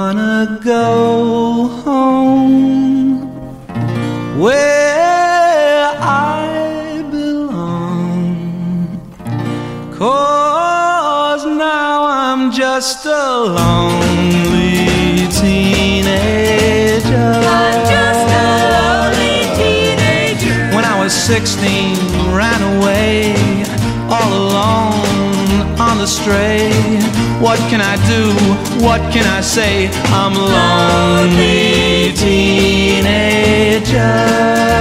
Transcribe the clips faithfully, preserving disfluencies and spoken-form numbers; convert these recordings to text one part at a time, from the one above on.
wanna go home where I belong, 'cause now I'm just a lonely teenager. I'm just a lonely teenager. When I was sixteen, ran away all alone on the stray. What can I do? What can I say? I'm a lonely teenager.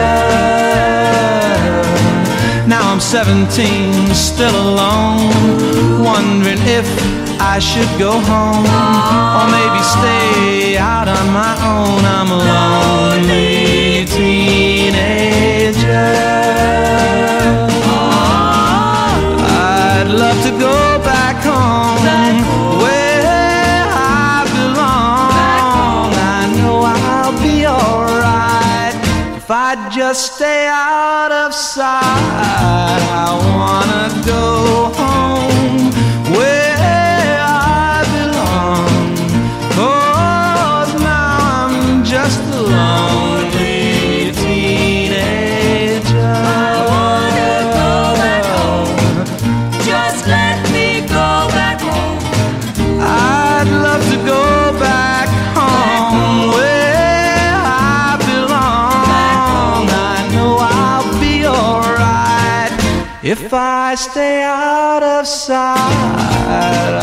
Now I'm seventeen, still alone, wondering if I should go home or maybe stay out on my own. I'm a lonely teenager. I'd love to go back home, back home, where I belong. I know I'll be alright if I just stay out of sight. I wanna go home where I belong, 'cause now I'm just a lonely teenager. I wanna go back home. Just let me go back home. I'd love to go back home where I belong. I know I'll be alright if I stay out of sight.